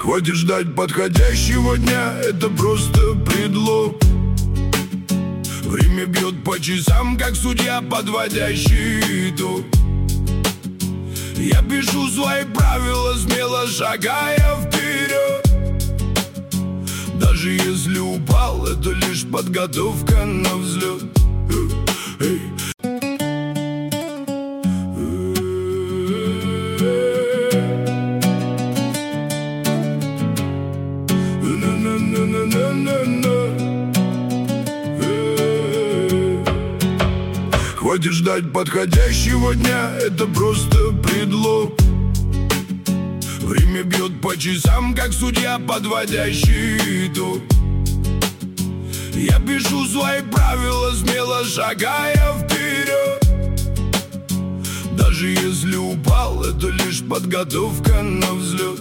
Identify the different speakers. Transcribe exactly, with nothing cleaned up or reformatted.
Speaker 1: Хватит ждать подходящего дня, это просто предлог. Время бьет по часам, как судья, подводящий итог. Я пишу свои правила, смело шагая вперед. Даже если упал, это лишь подготовка на взлет. Эй. Хватит ждать подходящего дня, это просто предлог. Время бьет по часам, как судья, подводящий итог. Я пишу свои правила, смело шагая вперед. Даже если упал, это лишь подготовка на взлет.